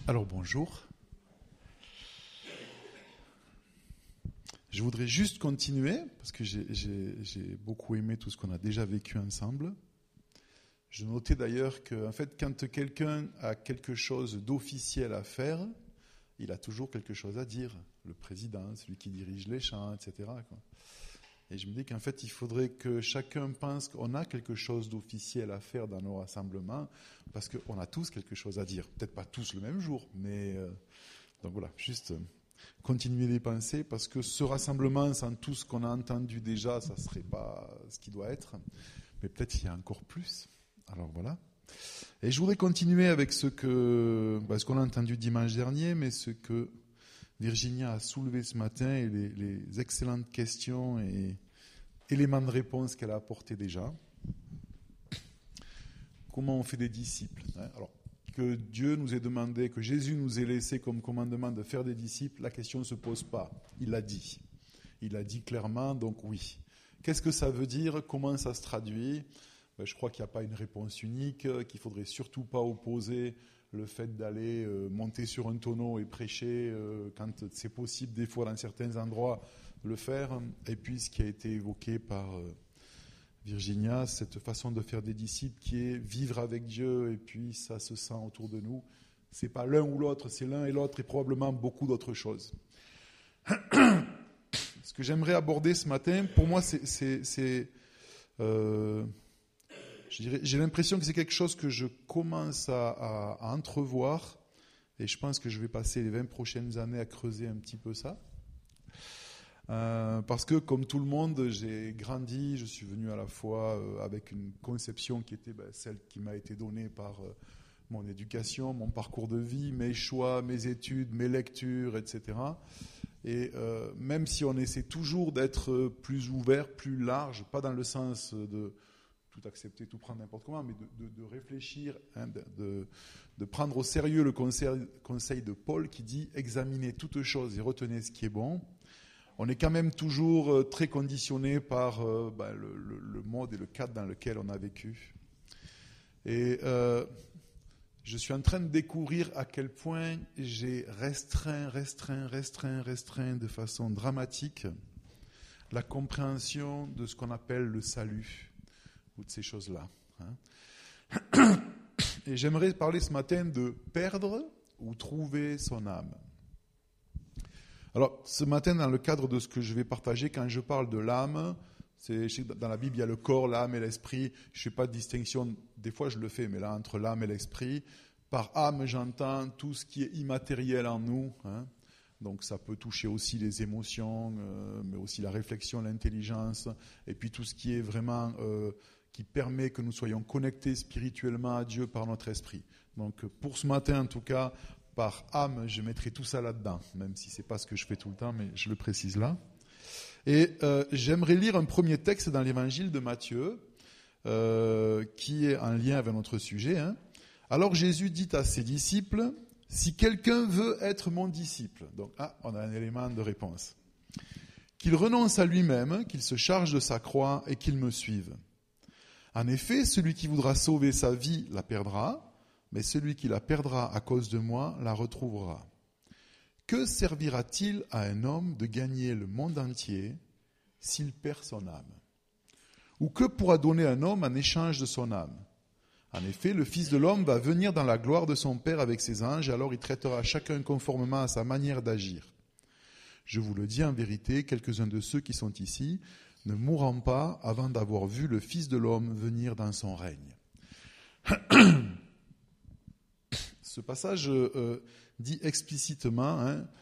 Alors bonjour. Je voudrais juste continuer, parce que j'ai beaucoup aimé tout ce qu'on a déjà vécu ensemble. Je notais d'ailleurs que en fait, quand quelqu'un a quelque chose d'officiel à faire, il a toujours quelque chose à dire. Le président, celui qui dirige les chants, etc. Et je me dis qu'en fait, il faudrait que chacun pense qu'on a quelque chose d'officiel à faire dans nos rassemblements, parce qu'on a tous quelque chose à dire. Peut-être pas tous le même jour, mais... donc voilà, juste continuer d'y penser, parce que ce rassemblement, sans tout ce qu'on a entendu déjà, ça ne serait pas ce qui doit être. Mais peut-être qu'il y a encore plus. Alors voilà. Et je voudrais continuer avec ce qu'on a entendu dimanche dernier, mais ce que Virginia a soulevé ce matin et les excellentes questions et éléments de réponse qu'elle a apportés déjà. Comment on fait des disciples, hein? Alors, que Dieu nous ait demandé, que Jésus nous ait laissé comme commandement de faire des disciples, la question ne se pose pas. Il l'a dit. Il l'a dit clairement, donc oui. Qu'est-ce que ça veut dire? Comment ça se traduit? Je crois qu'il n'y a pas une réponse unique, qu'il ne faudrait surtout pas opposer le fait d'aller monter sur un tonneau et prêcher quand c'est possible, des fois dans certains endroits, le faire. Et puis ce qui a été évoqué par Virginia, cette façon de faire des disciples qui est vivre avec Dieu et puis ça se sent autour de nous. Ce n'est pas l'un ou l'autre, c'est l'un et l'autre et probablement beaucoup d'autres choses. Ce que j'aimerais aborder ce matin, pour moi, j'ai l'impression que c'est quelque chose que je commence à entrevoir et je pense que je vais passer les 20 prochaines années à creuser un petit peu ça. Parce que comme tout le monde, j'ai grandi, je suis venu à la fois avec une conception qui était celle qui m'a été donnée par mon éducation, mon parcours de vie, mes choix, mes études, mes lectures, etc. Et même si on essaie toujours d'être plus ouvert, plus large, pas dans le sens de tout accepter, tout prendre n'importe comment, mais de réfléchir, hein, de prendre au sérieux le conseil de Paul qui dit « examinez toutes choses et retenez ce qui est bon ». On est quand même toujours très conditionné par le mode et le cadre dans lequel on a vécu. Et je suis en train de découvrir à quel point j'ai restreint de façon dramatique la compréhension de ce qu'on appelle le salut, ou de ces choses-là. Hein. Et j'aimerais parler ce matin de perdre ou trouver son âme. Alors, ce matin, dans le cadre de ce que je vais partager, quand je parle de l'âme, dans la Bible, il y a le corps, l'âme et l'esprit. Je ne fais pas de distinction, des fois je le fais, mais là, entre l'âme et l'esprit. Par âme, j'entends tout ce qui est immatériel en nous. Hein. Donc, ça peut toucher aussi les émotions, mais aussi la réflexion, l'intelligence, et puis tout ce qui est vraiment, qui permet que nous soyons connectés spirituellement à Dieu par notre esprit. Donc, pour ce matin, en tout cas, par âme, je mettrai tout ça là-dedans, même si ce n'est pas ce que je fais tout le temps, mais je le précise là. Et j'aimerais lire un premier texte dans l'évangile de Matthieu, qui est en lien avec notre sujet. Hein. Alors Jésus dit à ses disciples, « Si quelqu'un veut être mon disciple », donc on a un élément de réponse, « qu'il renonce à lui-même, qu'il se charge de sa croix et qu'il me suive. En effet, celui qui voudra sauver sa vie la perdra, mais celui qui la perdra à cause de moi la retrouvera. Que servira-t-il à un homme de gagner le monde entier s'il perd son âme? Ou que pourra donner un homme en échange de son âme? En effet, le Fils de l'homme va venir dans la gloire de son Père avec ses anges, et alors il traitera chacun conformément à sa manière d'agir. Je vous le dis en vérité, quelques-uns de ceux qui sont ici ne mourront pas avant d'avoir vu le Fils de l'homme venir dans son règne. » Ce passage dit explicitement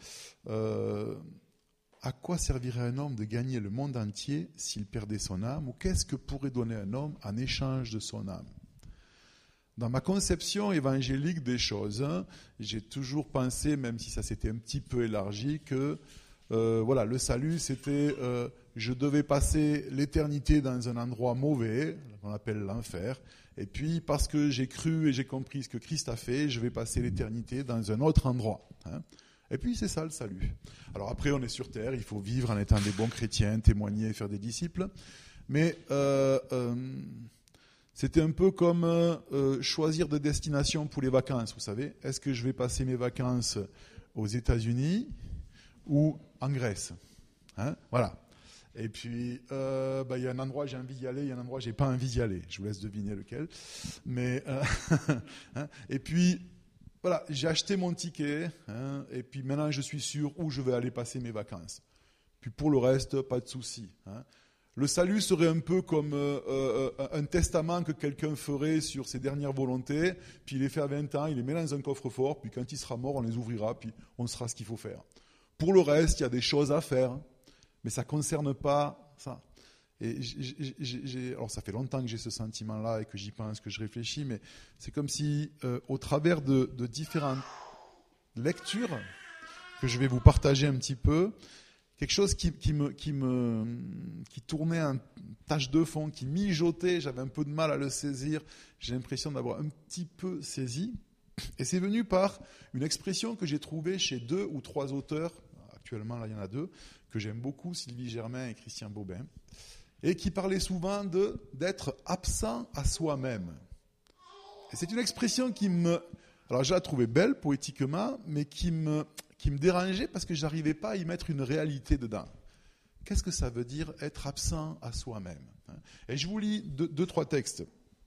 à quoi servirait un homme de gagner le monde entier s'il perdait son âme, ou qu'est-ce que pourrait donner un homme en échange de son âme. Dans ma conception évangélique des choses, j'ai toujours pensé, même si ça s'était un petit peu élargi, que le salut c'était je devais passer l'éternité dans un endroit mauvais, qu'on appelle l'enfer, et puis parce que j'ai cru et j'ai compris ce que Christ a fait, je vais passer l'éternité dans un autre endroit. Hein. Et puis c'est ça le salut. Alors après on est sur terre, il faut vivre en étant des bons chrétiens, témoigner, faire des disciples, mais C'était un peu comme choisir de destination pour les vacances, vous savez. Est-ce que je vais passer mes vacances aux États-Unis ou en Grèce, hein? Voilà. Et puis, il y a un endroit j'ai envie d'y aller, il y a un endroit j'ai pas envie d'y aller. Je vous laisse deviner lequel. Mais, hein? Et puis, voilà, j'ai acheté mon ticket, hein, et puis maintenant je suis sûr où je vais aller passer mes vacances. Puis pour le reste, pas de souci, hein. Le salut serait un peu comme un testament que quelqu'un ferait sur ses dernières volontés, puis il les fait à 20 ans, il les met dans un coffre-fort, puis quand il sera mort, on les ouvrira, puis on saura ce qu'il faut faire. Pour le reste, il y a des choses à faire, mais ça ne concerne pas ça. Et alors ça fait longtemps que j'ai ce sentiment-là et que j'y pense, que je réfléchis, mais c'est comme si, au travers de différentes lectures que je vais vous partager un petit peu, quelque chose qui tournait en tache de fond, qui mijotait, j'avais un peu de mal à le saisir, j'ai l'impression d'avoir un petit peu saisi. Et c'est venu par une expression que j'ai trouvée chez 2 ou 3 auteurs, actuellement là il y en a 2, que j'aime beaucoup, Sylvie Germain et Christian Bobin, et qui parlaient souvent d'être absent à soi-même. Et c'est une expression alors je la trouvais belle poétiquement, mais qui me dérangeait parce que je n'arrivais pas à y mettre une réalité dedans. Qu'est-ce que ça veut dire être absent à soi-même? Et je vous lis 2-3 textes.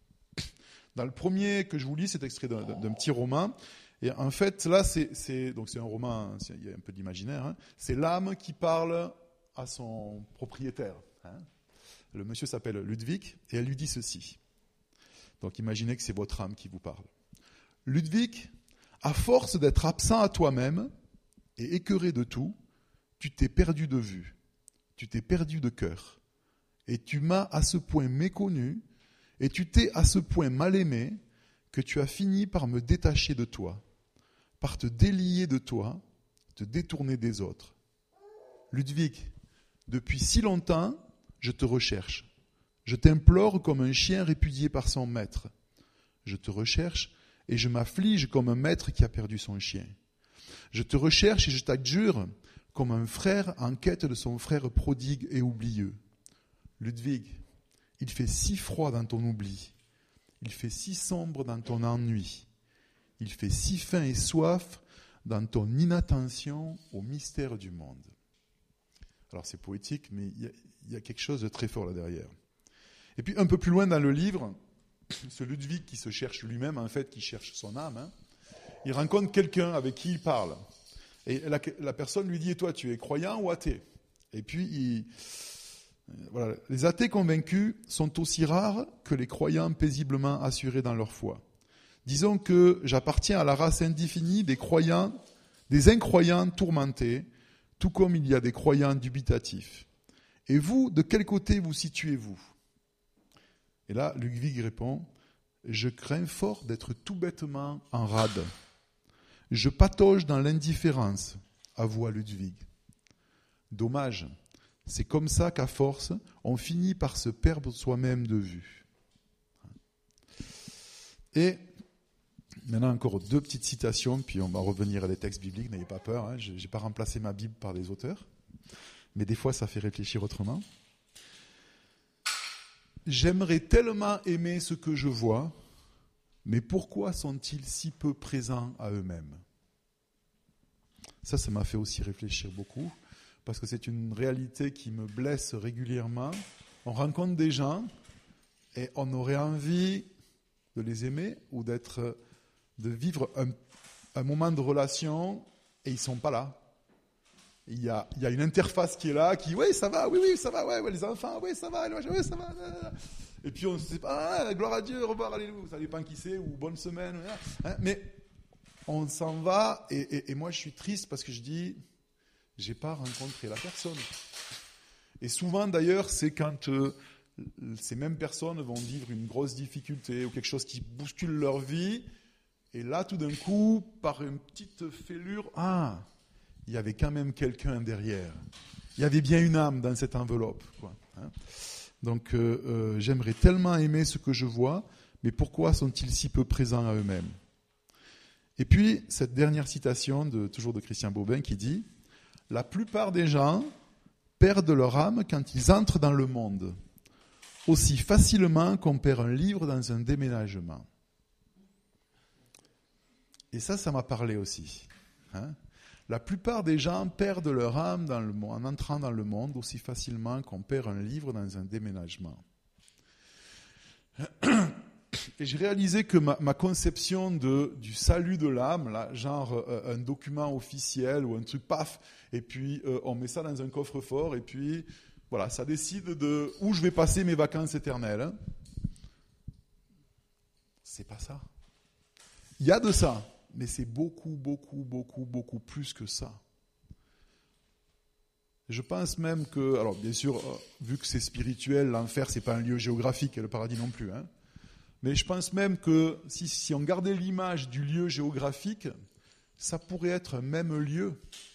Dans le premier que je vous lis, c'est extrait d'un petit roman. Et en fait, là, c'est un roman, il y a un peu d'imaginaire, hein. C'est l'âme qui parle à son propriétaire, hein. Le monsieur s'appelle Ludwig et elle lui dit ceci. Donc imaginez que c'est votre âme qui vous parle. Ludwig, à force d'être absent à toi-même et écœuré de tout, tu t'es perdu de vue, tu t'es perdu de cœur, et tu m'as à ce point méconnu, et tu t'es à ce point mal aimé, que tu as fini par me détacher de toi, par te délier de toi, te détourner des autres. Ludwig, depuis si longtemps, je te recherche. Je t'implore comme un chien répudié par son maître. Je te recherche et je m'afflige comme un maître qui a perdu son chien. Je te recherche et je t'adjure comme un frère en quête de son frère prodigue et oublieux. Ludwig, il fait si froid dans ton oubli, il fait si sombre dans ton ennui, il fait si faim et soif dans ton inattention au mystère du monde. Alors c'est poétique, mais il y a quelque chose de très fort là derrière. Et puis un peu plus loin dans le livre, ce Ludwig qui se cherche lui-même, en fait, qui cherche son âme, hein, il rencontre quelqu'un avec qui il parle. Et la personne lui dit « Et toi, tu es croyant ou athée ?» Et puis, voilà, les athées convaincus sont aussi rares que les croyants paisiblement assurés dans leur foi. Disons que j'appartiens à la race indéfinie des croyants, des incroyants tourmentés, tout comme il y a des croyants dubitatifs. Et vous, de quel côté vous situez-vous ? Et là, Ludwig répond « Je crains fort d'être tout bêtement en rade. Je patauge dans l'indifférence, avoua Ludwig. Dommage, c'est comme ça qu'à force, on finit par se perdre soi-même de vue. » Et maintenant, encore 2 petites citations, puis on va revenir à des textes bibliques, n'ayez pas peur, hein, je n'ai pas remplacé ma Bible par des auteurs, mais des fois ça fait réfléchir autrement. J'aimerais tellement aimer ce que je vois, mais pourquoi sont-ils si peu présents à eux-mêmes ? Ça m'a fait aussi réfléchir beaucoup, parce que c'est une réalité qui me blesse régulièrement. On rencontre des gens et on aurait envie de les aimer ou de vivre un moment de relation et ils ne sont pas là. Il y a une interface qui est là, qui, oui, ça va, ça va, ouais, les enfants, oui, ça va, oui, ça va. Et puis on ne sait pas, gloire à Dieu, au revoir, alléluia, ça dépend qui c'est, ou bonne semaine. Hein, mais on s'en va, et moi je suis triste parce que je dis, j'ai pas rencontré la personne. Et souvent d'ailleurs, c'est quand ces mêmes personnes vont vivre une grosse difficulté ou quelque chose qui bouscule leur vie, et là tout d'un coup, par une petite fêlure, il y avait quand même quelqu'un derrière. Il y avait bien une âme dans cette enveloppe, quoi, hein. Donc, j'aimerais tellement aimer ce que je vois, mais pourquoi sont-ils si peu présents à eux-mêmes ? Et puis, cette dernière citation, toujours de Christian Bobin, qui dit « La plupart des gens perdent leur âme quand ils entrent dans le monde. aussi facilement qu'on perd un livre dans un déménagement. Et ça m'a parlé aussi. La plupart des gens perdent leur âme en entrant dans le monde aussi facilement qu'on perd un livre dans un déménagement. Et j'ai réalisé que ma conception du salut de l'âme, là, genre un document officiel ou un truc paf, et puis on met ça dans un coffre-fort, et puis voilà, ça décide de où je vais passer mes vacances éternelles. C'est pas ça. Il y a de ça, mais c'est beaucoup, beaucoup, beaucoup, beaucoup plus que ça. Je pense même que, alors bien sûr, vu que c'est spirituel, l'enfer, c'est pas un lieu géographique, et le paradis non plus, mais je pense même que si on gardait l'image du lieu géographique, ça pourrait être un même lieu.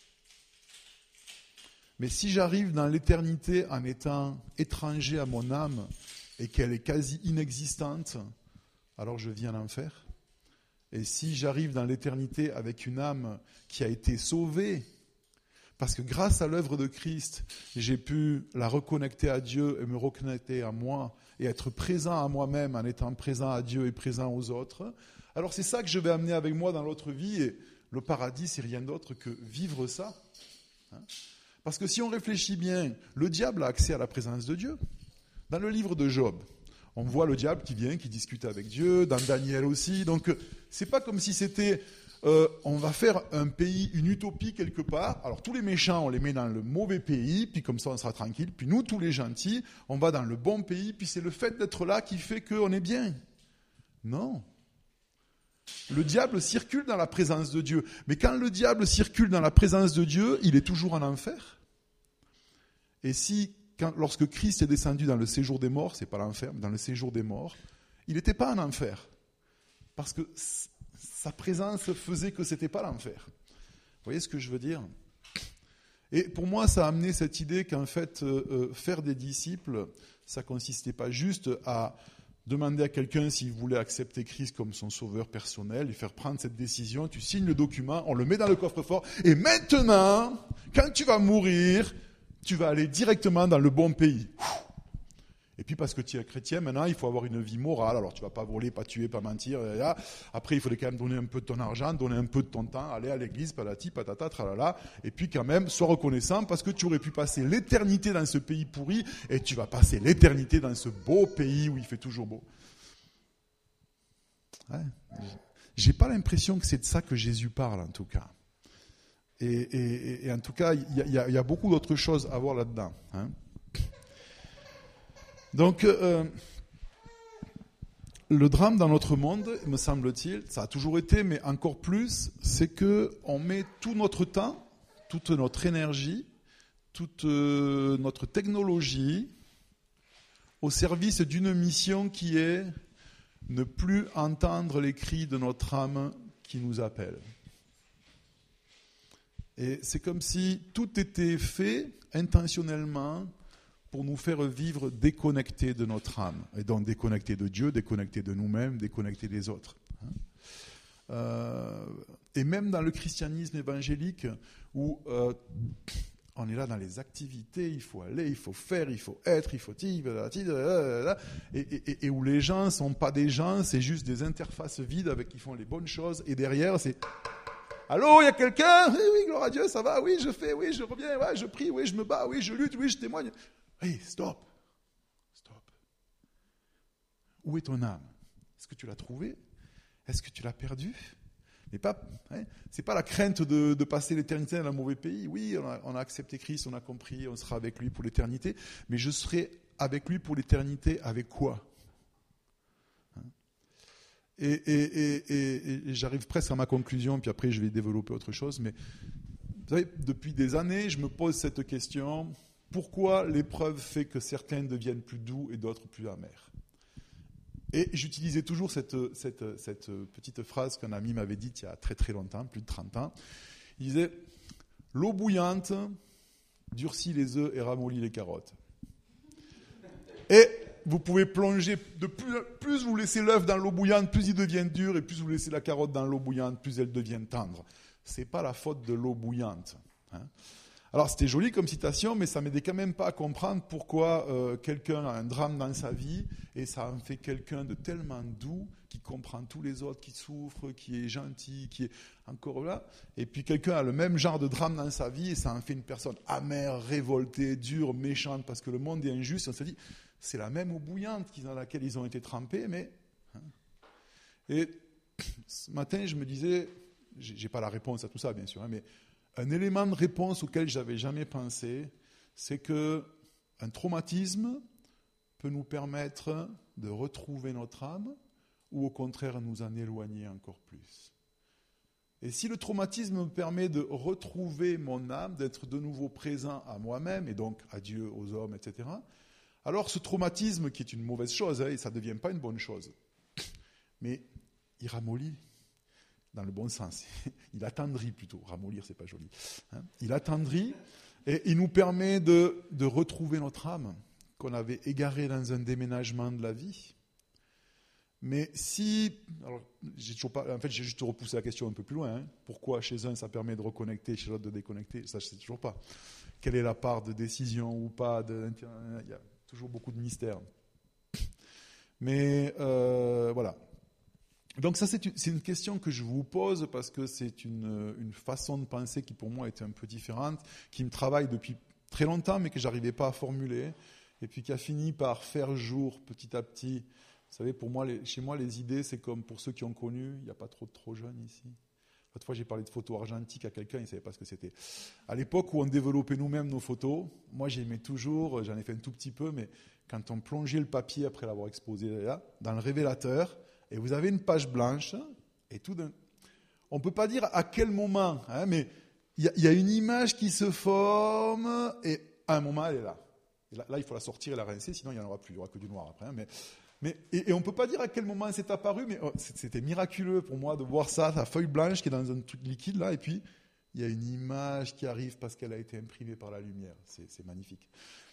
Mais si j'arrive dans l'éternité en étant étranger à mon âme et qu'elle est quasi inexistante, alors je vis en enfer. Et si j'arrive dans l'éternité avec une âme qui a été sauvée, parce que grâce à l'œuvre de Christ, j'ai pu la reconnecter à Dieu et me reconnecter à moi et être présent à moi-même en étant présent à Dieu et présent aux autres. Alors c'est ça que je vais amener avec moi dans l'autre vie, et le paradis, c'est rien d'autre que vivre ça. Parce que si on réfléchit bien, le diable a accès à la présence de Dieu. Dans le livre de Job, on voit le diable qui vient, qui discute avec Dieu, dans Daniel aussi. Donc c'est pas comme si c'était on va faire un pays, une utopie quelque part. Alors tous les méchants, on les met dans le mauvais pays, puis comme ça on sera tranquille. Puis nous, tous les gentils, on va dans le bon pays, puis c'est le fait d'être là qui fait qu'on est bien. Non. Le diable circule dans la présence de Dieu. Mais quand le diable circule dans la présence de Dieu, il est toujours en enfer. Et lorsque Christ est descendu dans le séjour des morts, c'est pas l'enfer, mais dans le séjour des morts, il n'était pas en enfer. Parce que sa présence faisait que ce n'était pas l'enfer. Vous voyez ce que je veux dire ? Et pour moi, ça a amené cette idée qu'en fait, faire des disciples, ça ne consistait pas juste à demander à quelqu'un s'il voulait accepter Christ comme son sauveur personnel, lui faire prendre cette décision, tu signes le document, on le met dans le coffre-fort, et maintenant, quand tu vas mourir, tu vas aller directement dans le bon pays. Et puis parce que tu es chrétien, maintenant, il faut avoir une vie morale. Alors, tu ne vas pas voler, pas tuer, pas mentir. Après, il faut quand même donner un peu de ton argent, donner un peu de ton temps, aller à l'église, patati, patata, tralala. Et puis quand même, sois reconnaissant parce que tu aurais pu passer l'éternité dans ce pays pourri et tu vas passer l'éternité dans ce beau pays où il fait toujours beau. Ouais. J'ai pas l'impression que c'est de ça que Jésus parle, en tout cas. Et en tout cas, il y a beaucoup d'autres choses à voir là-dedans. Donc, le drame dans notre monde, me semble-t-il, ça a toujours été, mais encore plus, c'est qu'on met tout notre temps, toute notre énergie, toute notre technologie au service d'une mission qui est ne plus entendre les cris de notre âme qui nous appelle. Et c'est comme si tout était fait intentionnellement pour nous faire vivre déconnectés de notre âme, et donc déconnectés de Dieu, déconnectés de nous-mêmes, déconnectés des autres. Et même dans le christianisme évangélique, où on est là dans les activités, il faut aller, il faut faire, il faut être, il faut... Et où les gens ne sont pas des gens, c'est juste des interfaces vides qui font les bonnes choses, et derrière, c'est... Allô, il y a quelqu'un ? Oui, gloire à Dieu, ça va ? Oui, je fais, oui, je reviens, ouais, je prie, oui, je me bats, oui, je lutte, oui, je témoigne. Hey, stop. Où est ton âme ? Est-ce que tu l'as trouvée ? Est-ce que tu l'as perdue ? Mais pas, c'est pas la crainte de passer l'éternité dans un mauvais pays. Oui, on a accepté Christ, on a compris, on sera avec lui pour l'éternité. Mais je serai avec lui pour l'éternité avec quoi ? Et j'arrive presque à ma conclusion, puis après je vais développer autre chose. Mais vous savez, depuis des années, je me pose cette question. Pourquoi l'épreuve fait que certains deviennent plus doux et d'autres plus amers ? Et j'utilisais toujours cette petite phrase qu'un ami m'avait dite il y a très très longtemps, plus de 30 ans. Il disait « L'eau bouillante durcit les œufs et ramollit les carottes. » Et vous pouvez plonger, plus vous laissez l'œuf dans l'eau bouillante, plus il devient dur, et plus vous laissez la carotte dans l'eau bouillante, plus elle devient tendre. Ce n'est pas la faute de l'eau bouillante. Alors c'était joli comme citation, mais ça m'aidait quand même pas à comprendre pourquoi quelqu'un a un drame dans sa vie et ça en fait quelqu'un de tellement doux, qui comprend tous les autres, qui souffre, qui est gentil, qui est encore là. Et puis quelqu'un a le même genre de drame dans sa vie et ça en fait une personne amère, révoltée, dure, méchante, parce que le monde est injuste. On se dit, c'est la même eau bouillante dans laquelle ils ont été trempés, mais... Et ce matin, je me disais, j'ai pas la réponse à tout ça, bien sûr, mais un élément de réponse auquel j'avais jamais pensé, c'est que un traumatisme peut nous permettre de retrouver notre âme ou au contraire nous en éloigner encore plus. Et si le traumatisme me permet de retrouver mon âme, d'être de nouveau présent à moi-même et donc à Dieu, aux hommes, etc., alors ce traumatisme, qui est une mauvaise chose, et ça ne devient pas une bonne chose, mais il ramollit. Dans le bon sens. Il attendrit plutôt. Ramollir, c'est pas joli. Il attendrit et il nous permet de retrouver notre âme qu'on avait égarée dans un déménagement de la vie. Mais si... Alors, j'ai juste repoussé la question un peu plus loin. Pourquoi chez un, ça permet de reconnecter, chez l'autre de déconnecter? Ça, je ne sais toujours pas. Quelle est la part de décision ou pas il y a toujours beaucoup de mystères. Mais voilà. Donc ça, c'est une question que je vous pose parce que c'est une façon de penser qui pour moi était un peu différente, qui me travaille depuis très longtemps mais que je n'arrivais pas à formuler et puis qui a fini par faire jour petit à petit. Vous savez, pour moi, chez moi, les idées, c'est comme pour ceux qui ont connu, il n'y a pas trop jeunes ici. L'autre fois, j'ai parlé de photos argentiques à quelqu'un, il ne savait pas ce que c'était. À l'époque où on développait nous-mêmes nos photos, moi j'aimais toujours, j'en ai fait un tout petit peu, mais quand on plongeait le papier après l'avoir exposé là, dans le révélateur, et vous avez une page blanche, et on ne peut pas dire à quel moment, mais il y a une image qui se forme, et à un moment, elle est là. Et là, il faut la sortir et la rincer, sinon il n'y en aura plus, il n'y aura que du noir après. Et on ne peut pas dire à quel moment c'est apparu, mais c'était miraculeux pour moi de voir ça, la feuille blanche qui est dans un truc liquide, là, et puis il y a une image qui arrive parce qu'elle a été imprimée par la lumière. C'est magnifique.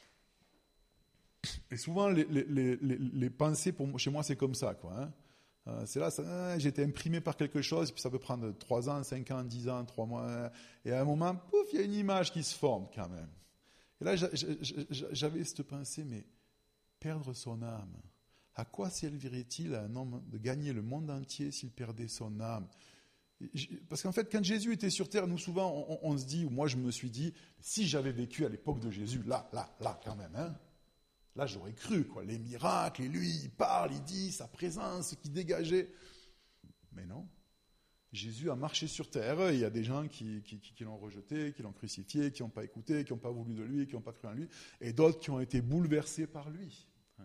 Et souvent, les pensées, chez moi, c'est comme ça, quoi. C'est là, j'ai été imprimé par quelque chose, et puis ça peut prendre 3 ans, 5 ans, 10 ans, 3 mois, et à un moment, pouf, il y a une image qui se forme quand même. Et là, j'avais cette pensée, mais perdre son âme, à quoi servirait-il à un homme de gagner le monde entier s'il perdait son âme? Parce qu'en fait, quand Jésus était sur terre, nous souvent, on se dit, ou moi je me suis dit, si j'avais vécu à l'époque de Jésus, là, quand même, là, j'aurais cru, quoi. Les miracles, et lui, il parle, il dit, sa présence qui dégageait. Mais non. Jésus a marché sur terre, et il y a des gens qui l'ont rejeté, qui l'ont crucifié, qui n'ont pas écouté, qui n'ont pas voulu de lui, qui n'ont pas cru en lui, et d'autres qui ont été bouleversés par lui.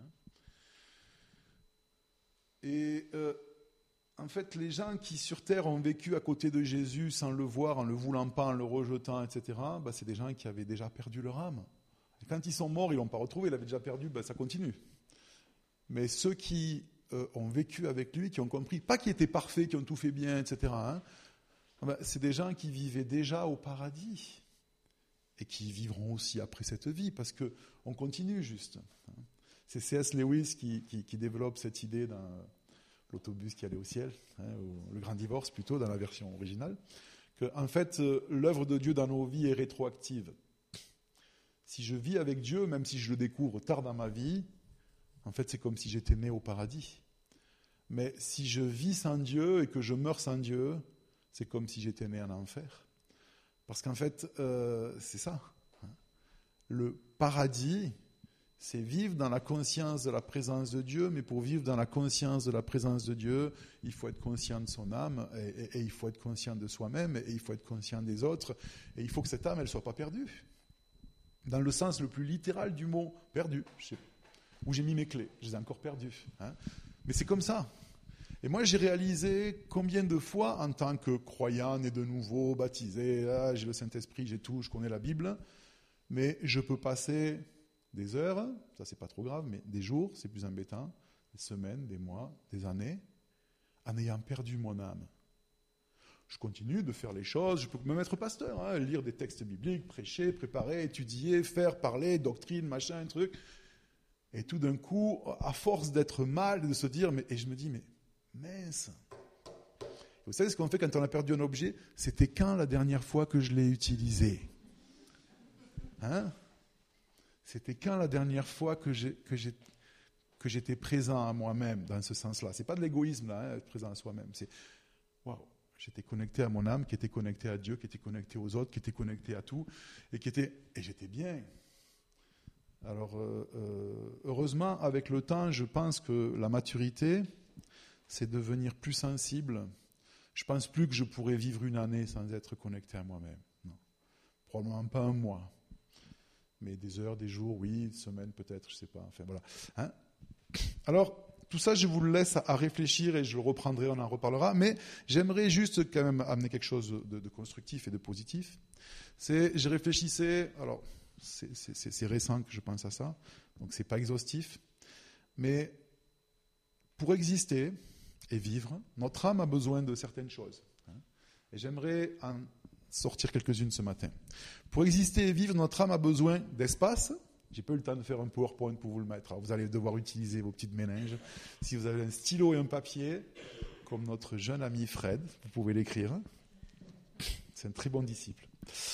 Et en fait, les gens qui sur terre ont vécu à côté de Jésus sans le voir, en le voulant pas, en le rejetant, etc., c'est des gens qui avaient déjà perdu leur âme. Et quand ils sont morts, ils ne l'ont pas retrouvé, ils l'avaient déjà perdu, ça continue. Mais ceux qui ont vécu avec lui, qui ont compris, pas qui étaient parfaits, qui ont tout fait bien, etc., c'est des gens qui vivaient déjà au paradis et qui vivront aussi après cette vie, parce qu'on continue juste. C'est C.S. Lewis qui développe cette idée dans l'autobus qui allait au ciel, ou le grand divorce plutôt, dans la version originale, que en fait, l'œuvre de Dieu dans nos vies est rétroactive. Si je vis avec Dieu, même si je le découvre tard dans ma vie, en fait, c'est comme si j'étais né au paradis. Mais si je vis sans Dieu et que je meurs sans Dieu, c'est comme si j'étais né en enfer. Parce qu'en fait, c'est ça. Le paradis, c'est vivre dans la conscience de la présence de Dieu, mais pour vivre dans la conscience de la présence de Dieu, il faut être conscient de son âme, et il faut être conscient de soi-même, et il faut être conscient des autres, et il faut que cette âme, elle ne soit pas perdue. Dans le sens le plus littéral du mot « perdu », où j'ai mis mes clés, je les ai encore perdues. Mais c'est comme ça. Et moi, j'ai réalisé combien de fois, en tant que croyant, né de nouveau, baptisé, j'ai le Saint-Esprit, j'ai tout, je connais la Bible, mais je peux passer des heures, ça c'est pas trop grave, mais des jours, c'est plus embêtant, des semaines, des mois, des années, en ayant perdu mon âme. Je continue de faire les choses, je peux même être pasteur, lire des textes bibliques, prêcher, préparer, étudier, faire, parler, doctrine, machin, un truc. Et tout d'un coup, à force d'être mal, de se dire, et je me dis, mais mince. Vous savez ce qu'on fait quand on a perdu un objet? C'était quand la dernière fois que je l'ai utilisé? Hein? C'était quand la dernière fois que j'étais présent à moi-même dans ce sens-là? C'est pas de l'égoïsme, là, être présent à soi-même. C'est, waouh, j'étais connecté à mon âme, qui était connecté à Dieu, qui était connecté aux autres, qui était connecté à tout, et j'étais bien. Alors, heureusement, avec le temps, je pense que la maturité, c'est devenir plus sensible. Je ne pense plus que je pourrais vivre une année sans être connecté à moi-même. Non. Probablement pas un mois. Mais des heures, des jours, oui, des semaines peut-être, je ne sais pas. Enfin, voilà. Hein? Alors, tout ça, je vous le laisse à réfléchir et je le reprendrai, on en reparlera. Mais j'aimerais juste quand même amener quelque chose de constructif et de positif. Je réfléchissais, alors c'est récent que je pense à ça, donc ce n'est pas exhaustif. Mais pour exister et vivre, notre âme a besoin de certaines choses. Et j'aimerais en sortir quelques-unes ce matin. Pour exister et vivre, notre âme a besoin d'espace. J'ai pas eu le temps de faire un PowerPoint pour vous le mettre. Alors vous allez devoir utiliser vos petites méninges. Si vous avez un stylo et un papier, comme notre jeune ami Fred, vous pouvez l'écrire. C'est un très bon disciple.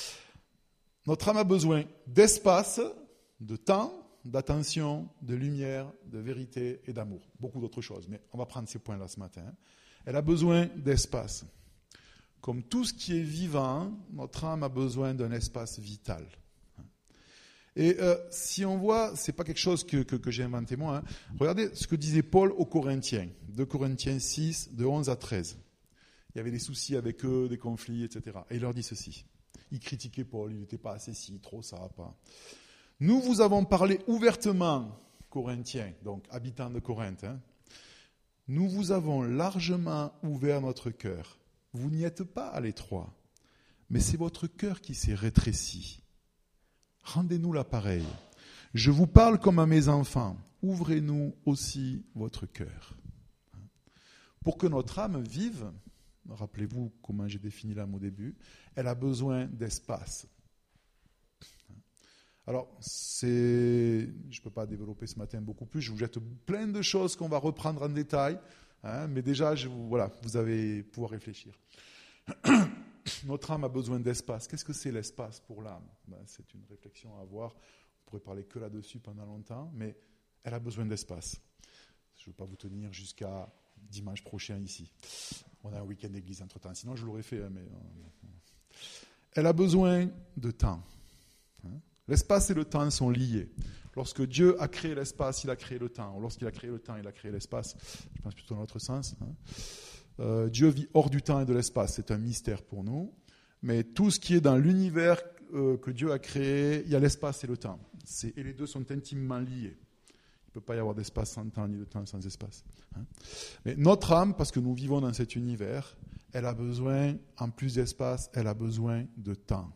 Notre âme a besoin d'espace, de temps, d'attention, de lumière, de vérité et d'amour. Beaucoup d'autres choses, mais on va prendre ces points-là ce matin. Elle a besoin d'espace. Comme tout ce qui est vivant, notre âme a besoin d'un espace vital. Et si on voit, c'est pas quelque chose que j'ai inventé moi, hein. Regardez ce que disait Paul aux Corinthiens, 2 Corinthiens 6, de 11 à 13. Il y avait des soucis avec eux, des conflits, etc. Et il leur dit ceci. Il critiquait Paul, il n'était pas assez ci, trop ça, pas. Nous vous avons parlé ouvertement, Corinthiens, donc habitants de Corinthe. Hein. Nous vous avons largement ouvert notre cœur. Vous n'y êtes pas à l'étroit, mais c'est votre cœur qui s'est rétréci. Rendez-nous l'appareil. Je vous parle comme à mes enfants. Ouvrez-nous aussi votre cœur. Pour que notre âme vive, rappelez-vous comment j'ai défini l'âme au début, elle a besoin d'espace. Alors, je ne peux pas développer ce matin beaucoup plus, je vous jette plein de choses qu'on va reprendre en détail, hein, mais déjà, vous allez pouvoir réfléchir. Notre âme a besoin d'espace. Qu'est-ce que c'est l'espace pour l'âme? C'est une réflexion à avoir. On pourrait parler que là-dessus pendant longtemps, mais elle a besoin d'espace. Je ne veux pas vous tenir jusqu'à dimanche prochain ici. On a un week-end d'église entre-temps, sinon je l'aurais fait. Mais elle a besoin de temps. L'espace et le temps sont liés. Lorsque Dieu a créé l'espace, il a créé le temps. Lorsqu'il a créé le temps, il a créé l'espace. Je pense plutôt dans l'autre sens. Dieu vit hors du temps et de l'espace. C'est un mystère pour nous. Mais tout ce qui est dans l'univers que Dieu a créé, il y a l'espace et le temps. Et les deux sont intimement liés. Il ne peut pas y avoir d'espace sans temps, ni de temps sans espace. Mais notre âme, parce que nous vivons dans cet univers, elle a besoin, en plus d'espace, elle a besoin de temps.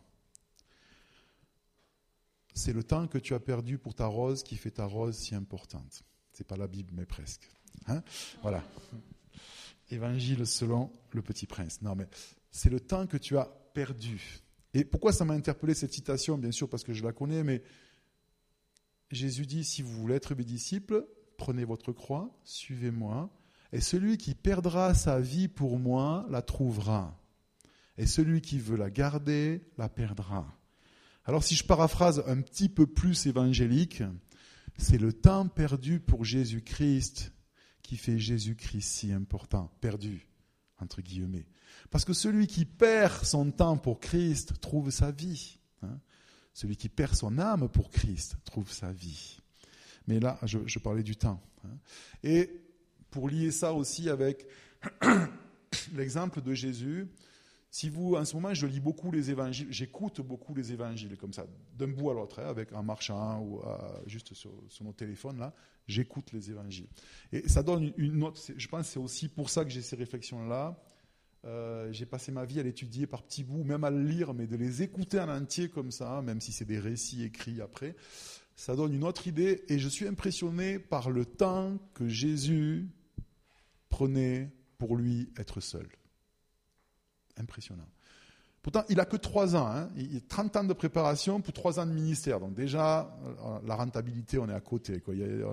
C'est le temps que tu as perdu pour ta rose qui fait ta rose si importante. Ce n'est pas la Bible, mais presque. Voilà. Évangile selon le Petit Prince. Non, mais c'est le temps que tu as perdu. Et pourquoi ça m'a interpellé cette citation? Bien sûr, parce que je la connais, mais Jésus dit, si vous voulez être mes disciples, prenez votre croix, suivez-moi, et celui qui perdra sa vie pour moi la trouvera. Et celui qui veut la garder la perdra. Alors si je paraphrase un petit peu plus évangélique, c'est le temps perdu pour Jésus-Christ qui fait Jésus-Christ si important, perdu, entre guillemets. Parce que celui qui perd son temps pour Christ trouve sa vie. Celui qui perd son âme pour Christ trouve sa vie. Mais là, je parlais du temps. Et pour lier ça aussi avec l'exemple de Jésus, si vous, en ce moment, je lis beaucoup les évangiles, j'écoute beaucoup les évangiles, comme ça, d'un bout à l'autre, en marchant ou juste sur nos téléphones, là, j'écoute les évangiles. Et ça donne une autre, je pense que c'est aussi pour ça que j'ai ces réflexions-là. J'ai passé ma vie à l'étudier par petits bouts, même à le lire, mais de les écouter en entier comme ça, même si c'est des récits écrits après, ça donne une autre idée. Et je suis impressionné par le temps que Jésus prenait pour lui être seul. Impressionnant. Pourtant, il n'a que 3 ans. Hein. Il a 30 ans de préparation pour 3 ans de ministère. Donc déjà, la rentabilité, on est à côté. Quoi. Il y a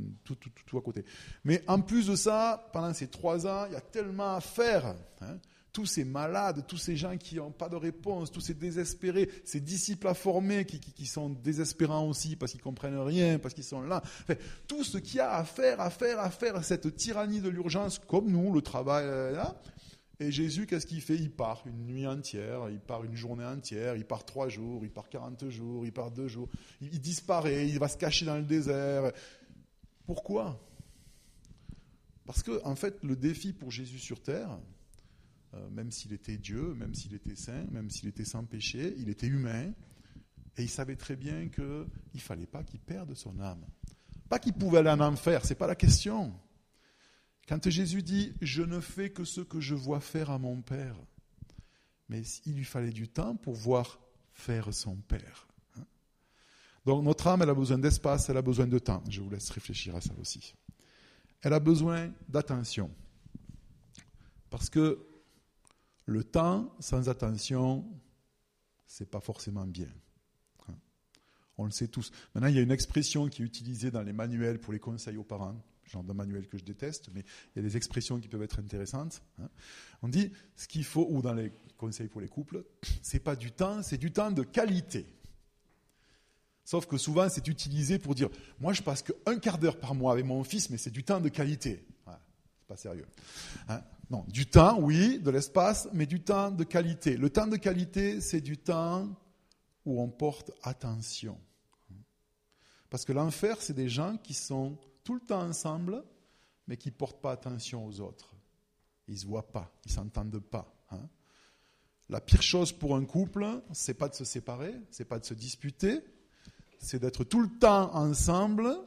tout à côté. Mais en plus de ça, pendant ces 3 ans, il y a tellement à faire. Hein. tous ces malades, tous ces gens qui n'ont pas de réponse, tous ces désespérés, ces disciples à former qui sont désespérants aussi parce qu'ils ne comprennent rien, parce qu'ils sont là. Enfin, tout ce qu'il y a à faire, cette tyrannie de l'urgence, comme nous, le travail, là. Et Jésus, qu'est-ce qu'il fait? Il part une nuit entière, il part une journée entière, il part 3 jours, il part 40 jours, il part 2 jours. Il disparaît, il va se cacher dans le désert. Pourquoi? Parce que, en fait, le défi pour Jésus sur terre, même s'il était Dieu, même s'il était saint, même s'il était sans péché, il était humain, et il savait très bien qu'il ne fallait pas qu'il perde son âme. Pas qu'il pouvait aller en enfer, ce n'est pas la question. Quand Jésus dit « Je ne fais que ce que je vois faire à mon Père », mais il lui fallait du temps pour voir faire son Père. Donc notre âme, elle a besoin d'espace, elle a besoin de temps. Je vous laisse réfléchir à ça aussi. Elle a besoin d'attention. Parce que le temps sans attention, ce n'est pas forcément bien. On le sait tous. Maintenant, il y a une expression qui est utilisée dans les manuels pour les conseils aux parents, genre de manuel que je déteste, mais il y a des expressions qui peuvent être intéressantes. On dit, ce qu'il faut, ou dans les conseils pour les couples, c'est pas du temps, c'est du temps de qualité. Sauf que souvent, c'est utilisé pour dire, moi, je passe qu'un quart d'heure par mois avec mon fils, mais c'est du temps de qualité. C'est pas sérieux. Non, du temps, oui, de l'espace, mais du temps de qualité. Le temps de qualité, c'est du temps où on porte attention. Parce que l'enfer, c'est des gens qui sont tout le temps ensemble, mais qui ne portent pas attention aux autres. Ils ne se voient pas, ils ne s'entendent pas. La pire chose pour un couple, ce n'est pas de se séparer, ce n'est pas de se disputer, c'est d'être tout le temps ensemble,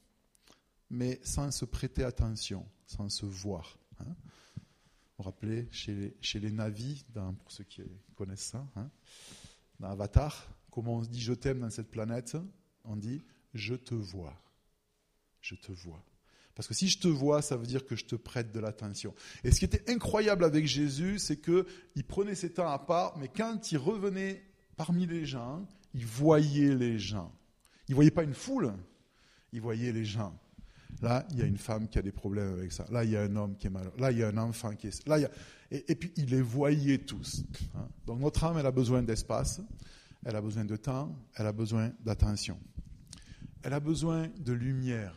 mais sans se prêter attention, sans se voir. Vous vous rappelez, chez les Na'vi, pour ceux qui connaissent ça, dans Avatar, comment on se dit « je t'aime » dans cette planète? On dit « je te vois ». Je te vois. Parce que si je te vois, ça veut dire que je te prête de l'attention. Et ce qui était incroyable avec Jésus, c'est qu'il prenait ses temps à part, mais quand il revenait parmi les gens, il voyait les gens. Il ne voyait pas une foule, il voyait les gens. Là, il y a une femme qui a des problèmes avec ça. Là, il y a un homme qui est malheureux. Là, il y a un enfant qui est... Là, et puis, il les voyait tous. Donc, notre âme, elle a besoin d'espace, elle a besoin de temps, elle a besoin d'attention. Elle a besoin de lumière.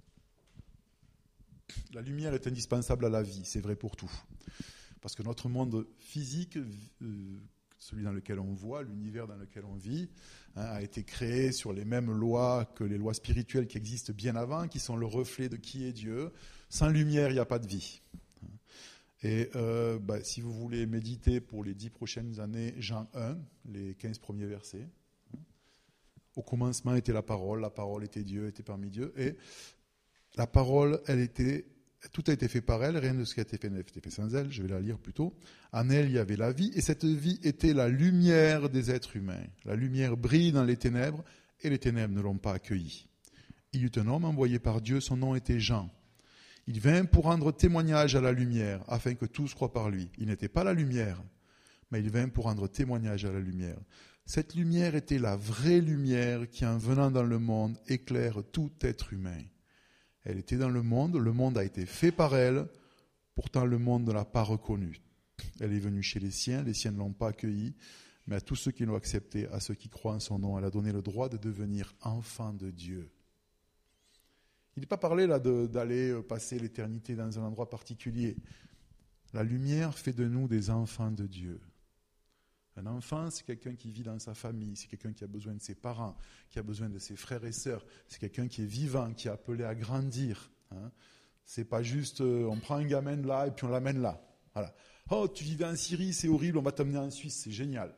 La lumière est indispensable à la vie, c'est vrai pour tout. Parce que notre monde physique, celui dans lequel on voit, l'univers dans lequel on vit, a été créé sur les mêmes lois que les lois spirituelles qui existent bien avant, qui sont le reflet de qui est Dieu. Sans lumière, il n'y a pas de vie. Et si vous voulez méditer pour les 10 prochaines années, Jean 1, les 15 premiers versets. Au commencement était la parole était Dieu, était parmi Dieu, et la parole, tout a été fait par elle, rien de ce qui a été fait n'a été fait sans elle, je vais la lire plutôt. En elle, il y avait la vie, et cette vie était la lumière des êtres humains. La lumière brille dans les ténèbres, et les ténèbres ne l'ont pas accueillie. Il y eut un homme envoyé par Dieu, son nom était Jean. Il vint pour rendre témoignage à la lumière, afin que tous croient par lui. Il n'était pas la lumière, mais il vint pour rendre témoignage à la lumière. Cette lumière était la vraie lumière qui, en venant dans le monde, éclaire tout être humain. Elle était dans le monde a été fait par elle, pourtant le monde ne l'a pas reconnue. Elle est venue chez les siens ne l'ont pas accueillie, mais à tous ceux qui l'ont acceptée, à ceux qui croient en son nom, elle a donné le droit de devenir enfants de Dieu. Il n'est pas parlé là d'aller passer l'éternité dans un endroit particulier. La lumière fait de nous des enfants de Dieu. Un enfant, c'est quelqu'un qui vit dans sa famille, c'est quelqu'un qui a besoin de ses parents, qui a besoin de ses frères et sœurs, c'est quelqu'un qui est vivant, qui est appelé à grandir. C'est pas juste, on prend un gamin de là et puis on l'amène là. Voilà. Oh, tu vivais en Syrie, c'est horrible, on va t'amener en Suisse, c'est génial.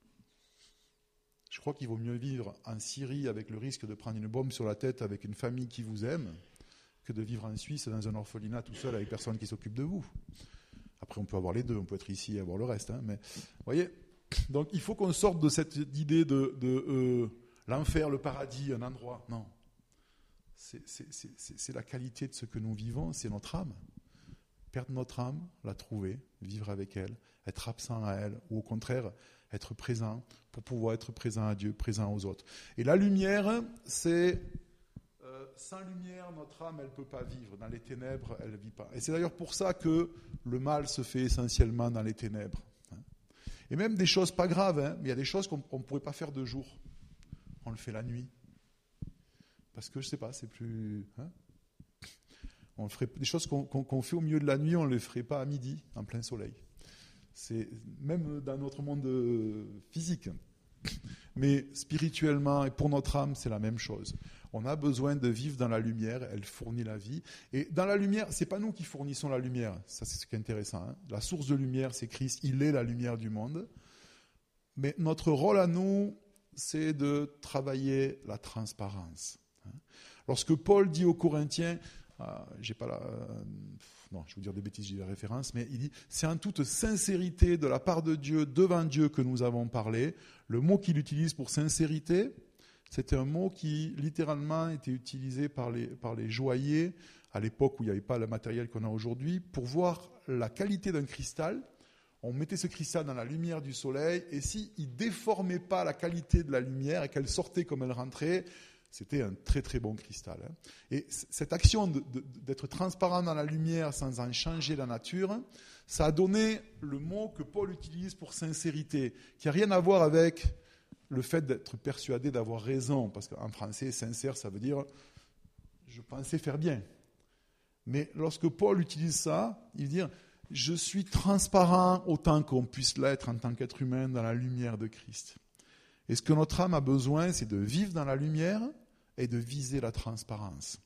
Je crois qu'il vaut mieux vivre en Syrie avec le risque de prendre une bombe sur la tête avec une famille qui vous aime, que de vivre en Suisse dans un orphelinat tout seul avec personne qui s'occupe de vous. Après, on peut avoir les deux, on peut être ici et avoir le reste. Mais vous voyez, donc il faut qu'on sorte de cette idée de l'enfer, le paradis, un endroit. Non. C'est la qualité de ce que nous vivons, c'est notre âme. Perdre notre âme, la trouver, vivre avec elle, être absent à elle, ou au contraire, être présent pour pouvoir être présent à Dieu, présent aux autres. Et la lumière, c'est sans lumière, notre âme, elle ne peut pas vivre. Dans les ténèbres, elle ne vit pas. Et c'est d'ailleurs pour ça que le mal se fait essentiellement dans les ténèbres. Et même des choses pas graves, mais il y a des choses qu'on ne pourrait pas faire de jour. On le fait la nuit. Parce que, je ne sais pas, c'est plus... on ferait, des choses qu'on fait au milieu de la nuit, on ne les ferait pas à midi, en plein soleil. C'est même dans notre monde physique. Mais spirituellement et pour notre âme, c'est la même chose. On a besoin de vivre dans la lumière, elle fournit la vie. Et dans la lumière, ce n'est pas nous qui fournissons la lumière, ça c'est ce qui est intéressant. La source de lumière, c'est Christ, il est la lumière du monde. Mais notre rôle à nous, c'est de travailler la transparence. Lorsque Paul dit aux Corinthiens, j'ai pas la... non, je vais vous dire des bêtises, j'ai la référence, mais il dit « C'est en toute sincérité de la part de Dieu, devant Dieu que nous avons parlé ». Le mot qu'il utilise pour sincérité, c'était un mot qui littéralement était utilisé par les joailliers à l'époque où il n'y avait pas le matériel qu'on a aujourd'hui. Pour voir la qualité d'un cristal, on mettait ce cristal dans la lumière du soleil et s'il ne déformait pas la qualité de la lumière et qu'elle sortait comme elle rentrait, c'était un très très bon cristal. Et cette action d'être transparent dans la lumière sans en changer la nature, ça a donné le mot que Paul utilise pour sincérité, qui n'a rien à voir avec le fait d'être persuadé d'avoir raison, parce qu'en français, sincère, ça veut dire « je pensais faire bien ». Mais lorsque Paul utilise ça, il veut dire « je suis transparent autant qu'on puisse l'être en tant qu'être humain dans la lumière de Christ ». Et ce que notre âme a besoin, c'est de vivre dans la lumière et de viser la transparence.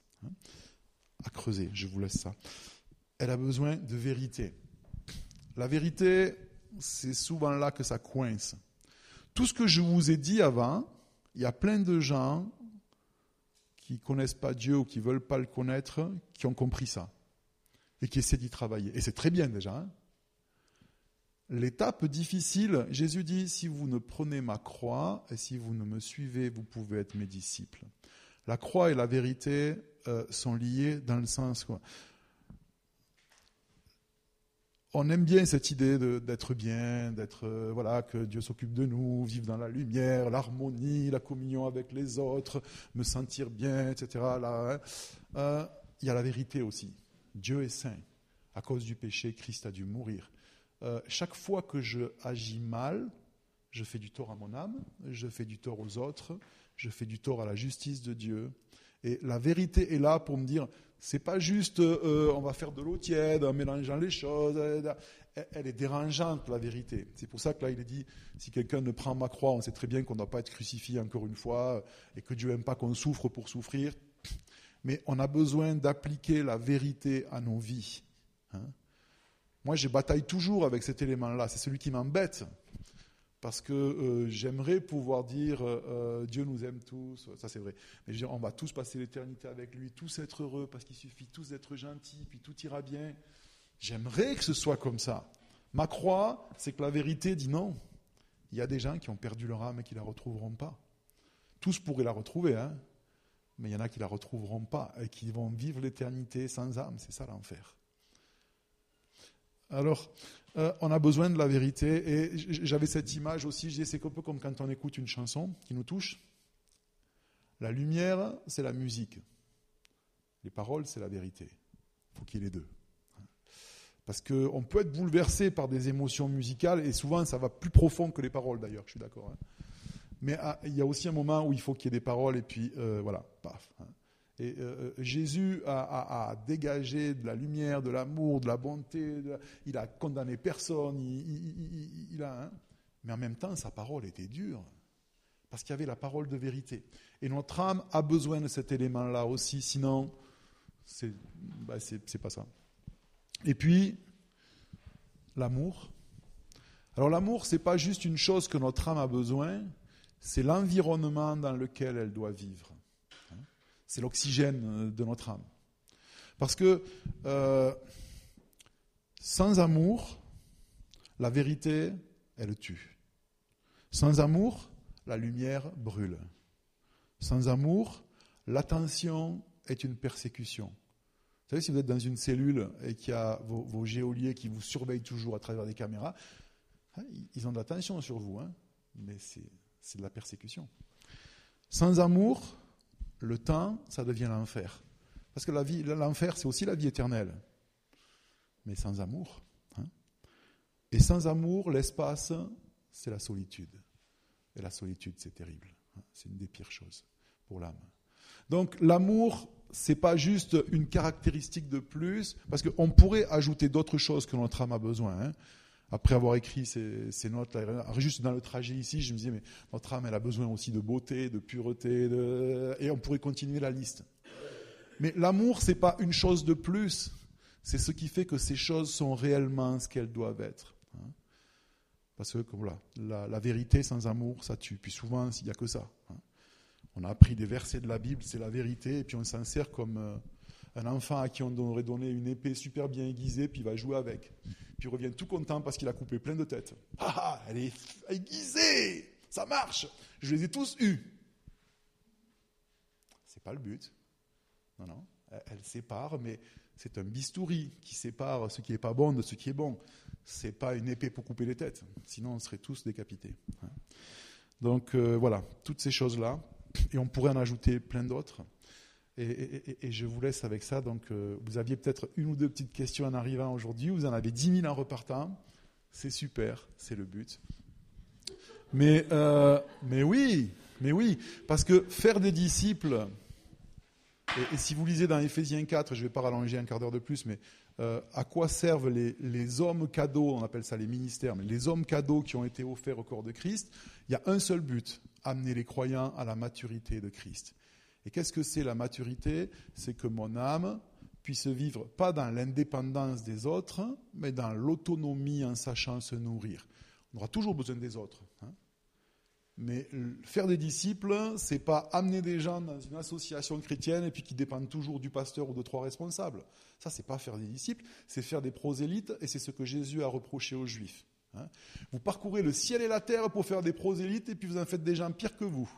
À creuser, je vous laisse ça. Elle a besoin de vérité. La vérité, c'est souvent là que ça coince. Tout ce que je vous ai dit avant, il y a plein de gens qui ne connaissent pas Dieu ou qui ne veulent pas le connaître, qui ont compris ça et qui essaient d'y travailler. Et c'est très bien déjà. L'étape difficile, Jésus dit, si vous ne prenez ma croix et si vous ne me suivez, vous pouvez être mes disciples. La croix et la vérité sont liées dans le sens quoi. On aime bien cette idée d'être bien, voilà, que Dieu s'occupe de nous, vivre dans la lumière, l'harmonie, la communion avec les autres, me sentir bien, etc. Là, il y a la vérité aussi. Dieu est saint. À cause du péché, Christ a dû mourir. Chaque fois que je agis mal, je fais du tort à mon âme, je fais du tort aux autres, je fais du tort à la justice de Dieu. Et la vérité est là pour me dire, c'est pas juste on va faire de l'eau tiède en mélangeant les choses. Elle est dérangeante, la vérité. C'est pour ça que là, il est dit, si quelqu'un ne prend ma croix, on sait très bien qu'on ne doit pas être crucifié encore une fois et que Dieu n'aime pas qu'on souffre pour souffrir. Mais on a besoin d'appliquer la vérité à nos vies. Moi, je bataille toujours avec cet élément-là. C'est celui qui m'embête. Parce que j'aimerais pouvoir dire Dieu nous aime tous, ça c'est vrai. Mais je veux dire, on va tous passer l'éternité avec lui, tous être heureux, parce qu'il suffit tous d'être gentils, puis tout ira bien. J'aimerais que ce soit comme ça. Ma croix, c'est que la vérité dit non. Il y a des gens qui ont perdu leur âme et qui ne la retrouveront pas. Tous pourraient la retrouver, mais il y en a qui ne la retrouveront pas et qui vont vivre l'éternité sans âme. C'est ça l'enfer. Alors, on a besoin de la vérité. Et j'avais cette image aussi, je disais, c'est un peu comme quand on écoute une chanson qui nous touche. La lumière, c'est la musique. Les paroles, c'est la vérité. Il faut qu'il y ait les deux. Parce qu'on peut être bouleversé par des émotions musicales, et souvent, ça va plus profond que les paroles, d'ailleurs, je suis d'accord. Mais il y a aussi un moment où il faut qu'il y ait des paroles, et puis, voilà, paf. Et Jésus a dégagé de la lumière, de l'amour, de la bonté. Il a condamné personne. Mais en même temps, sa parole était dure. Parce qu'il y avait la parole de vérité. Et notre âme a besoin de cet élément-là aussi. Sinon, c'est pas ça. Et puis, l'amour. Alors l'amour, ce n'est pas juste une chose que notre âme a besoin. C'est l'environnement dans lequel elle doit vivre. C'est l'oxygène de notre âme. Parce que sans amour, la vérité, elle tue. Sans amour, la lumière brûle. Sans amour, l'attention est une persécution. Vous savez, si vous êtes dans une cellule et qu'il y a vos geôliers qui vous surveillent toujours à travers des caméras, ils ont de l'attention sur vous, mais c'est de la persécution. Sans amour, le temps, ça devient l'enfer. Parce que l'enfer, c'est aussi la vie éternelle. Mais sans amour. Et sans amour, l'espace, c'est la solitude. Et la solitude, c'est terrible. C'est une des pires choses pour l'âme. Donc l'amour, c'est pas juste une caractéristique de plus, parce qu'on pourrait ajouter d'autres choses que notre âme a besoin. Après avoir écrit ces notes, juste dans le trajet ici, je me disais, mais notre âme, elle a besoin aussi de beauté, de pureté, et on pourrait continuer la liste. Mais l'amour, c'est pas une chose de plus, c'est ce qui fait que ces choses sont réellement ce qu'elles doivent être. Parce que voilà, la vérité sans amour, ça tue. Puis souvent, il n'y a que ça. On a appris des versets de la Bible, c'est la vérité, et puis on s'en sert comme un enfant à qui on aurait donné une épée super bien aiguisée, puis il va jouer avec. Puis il revient tout content parce qu'il a coupé plein de têtes. Ah, elle est aiguisée, ça marche, je les ai tous eus. C'est pas le but. Non, elle sépare, mais c'est un bistouri qui sépare ce qui n'est pas bon de ce qui est bon. C'est pas une épée pour couper les têtes, sinon on serait tous décapités. Donc voilà, toutes ces choses-là, et on pourrait en ajouter plein d'autres. Et je vous laisse avec ça. Donc vous aviez peut-être une ou deux petites questions en arrivant aujourd'hui, vous en avez 10 000 en repartant. C'est super, c'est le but. Mais oui, parce que faire des disciples, et si vous lisez dans Éphésiens 4, je ne vais pas rallonger un quart d'heure de plus, mais à quoi servent les hommes cadeaux, on appelle ça les ministères, mais les hommes cadeaux qui ont été offerts au corps de Christ, il y a un seul but, amener les croyants à la maturité de Christ. Et qu'est-ce que c'est la maturité ? C'est que mon âme puisse vivre pas dans l'indépendance des autres, mais dans l'autonomie en sachant se nourrir. On aura toujours besoin des autres. Mais faire des disciples, c'est pas amener des gens dans une association chrétienne et puis qui dépendent toujours du pasteur ou de 3 responsables. Ça, c'est pas faire des disciples, c'est faire des prosélytes, et c'est ce que Jésus a reproché aux Juifs. Vous parcourez le ciel et la terre pour faire des prosélytes et puis vous en faites des gens pires que vous.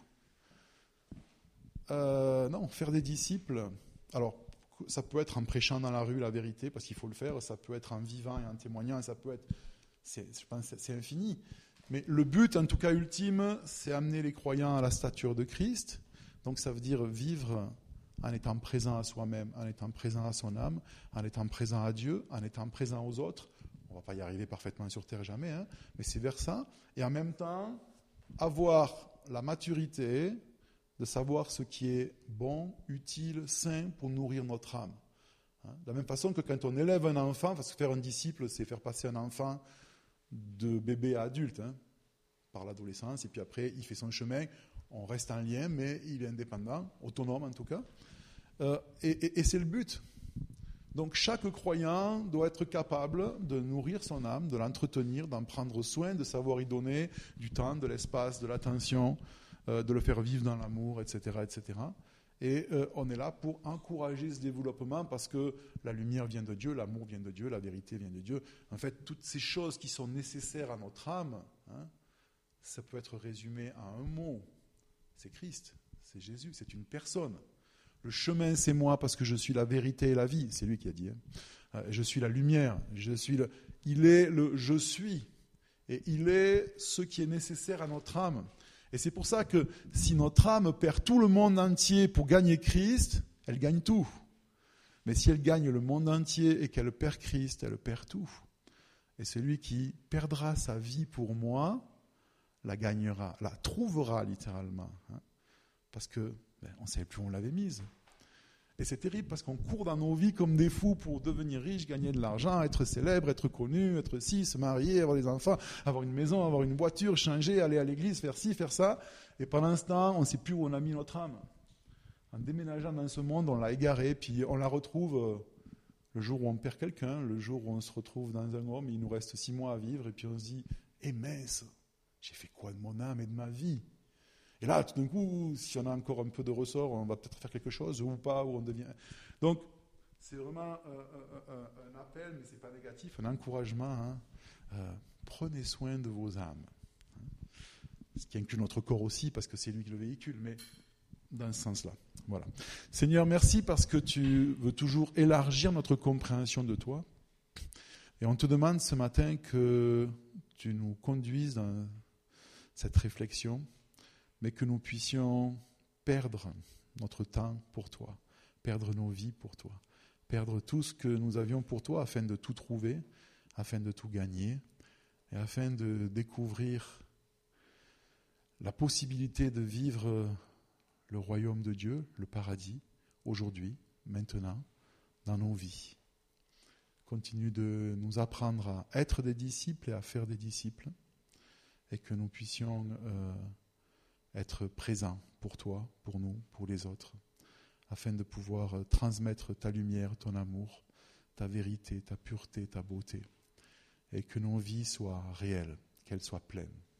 Non, faire des disciples, alors ça peut être en prêchant dans la rue la vérité, parce qu'il faut le faire, ça peut être en vivant et en témoignant, et ça peut être, je pense, c'est infini. Mais le but, en tout cas ultime, c'est amener les croyants à la stature de Christ. Donc ça veut dire vivre en étant présent à soi-même, en étant présent à son âme, en étant présent à Dieu, en étant présent aux autres. On ne va pas y arriver parfaitement sur terre jamais, mais c'est vers ça. Et en même temps, avoir la maturité de savoir ce qui est bon, utile, sain pour nourrir notre âme. De la même façon que quand on élève un enfant, parce que faire un disciple, c'est faire passer un enfant de bébé à adulte, par l'adolescence, et puis après, il fait son chemin, on reste en lien, mais il est indépendant, autonome en tout cas, et c'est le but. Donc chaque croyant doit être capable de nourrir son âme, de l'entretenir, d'en prendre soin, de savoir y donner du temps, de l'espace, de l'attention, de le faire vivre dans l'amour, etc., etc. Et on est là pour encourager ce développement parce que la lumière vient de Dieu, l'amour vient de Dieu, la vérité vient de Dieu. En fait, toutes ces choses qui sont nécessaires à notre âme, ça peut être résumé à un mot. C'est Christ, c'est Jésus, c'est une personne. Le chemin, c'est moi parce que je suis la vérité et la vie. C'est lui qui a dit. Je suis la lumière. Il est le je suis. Et il est ce qui est nécessaire à notre âme. Et c'est pour ça que si notre âme perd tout le monde entier pour gagner Christ, elle gagne tout. Mais si elle gagne le monde entier et qu'elle perd Christ, elle perd tout. Et celui qui perdra sa vie pour moi, la gagnera, la trouvera littéralement. Parce que on ne savait plus où on l'avait mise. Et c'est terrible parce qu'on court dans nos vies comme des fous pour devenir riche, gagner de l'argent, être célèbre, être connu, être ci, se marier, avoir des enfants, avoir une maison, avoir une voiture, changer, aller à l'église, faire ci, faire ça. Et pendant l'instant, on ne sait plus où on a mis notre âme. En déménageant dans ce monde, on l'a égaré, puis on la retrouve le jour où on perd quelqu'un, le jour où on se retrouve dans un homme, il nous reste 6 mois à vivre, et puis on se dit « Eh mince, j'ai fait quoi de mon âme et de ma vie ?» Et là, tout d'un coup, si on a encore un peu de ressort, on va peut-être faire quelque chose ou pas, ou on devient... Donc, c'est vraiment un appel, mais ce n'est pas négatif, un encouragement. Prenez soin de vos âmes. Ce qui inclut notre corps aussi, parce que c'est lui qui le véhicule, mais dans ce sens-là. Voilà. Seigneur, merci parce que tu veux toujours élargir notre compréhension de toi. Et on te demande ce matin que tu nous conduises dans cette réflexion, mais que nous puissions perdre notre temps pour toi, perdre nos vies pour toi, perdre tout ce que nous avions pour toi afin de tout trouver, afin de tout gagner et afin de découvrir la possibilité de vivre le royaume de Dieu, le paradis, aujourd'hui, maintenant, dans nos vies. Continue de nous apprendre à être des disciples et à faire des disciples, et que nous puissions être présents pour toi, pour nous, pour les autres, afin de pouvoir transmettre ta lumière, ton amour, ta vérité, ta pureté, ta beauté, et que nos vies soient réelles, qu'elles soient pleines.